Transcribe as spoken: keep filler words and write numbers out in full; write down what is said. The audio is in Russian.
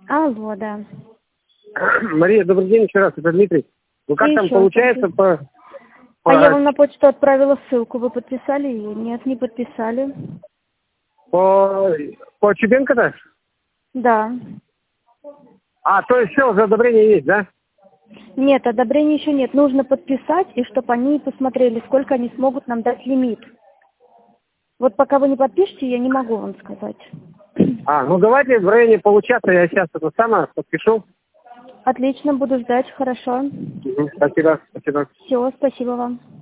Алло, да. Мария, добрый день еще раз, это Дмитрий. Ну как И там еще получается раз. по... А по... я вам на почту отправила ссылку, вы подписали ее? Нет, не подписали. по, по Чубенко-то? Да. А, то есть все, уже одобрение есть, да? Нет, одобрения еще нет. Нужно подписать, и чтобы они посмотрели, сколько они смогут нам дать лимит. Вот пока вы не подпишете, я не могу вам сказать. А, ну давайте в районе получаса я сейчас это самое подпишу. Отлично, буду ждать, хорошо. Угу, спасибо, спасибо. Все, спасибо вам.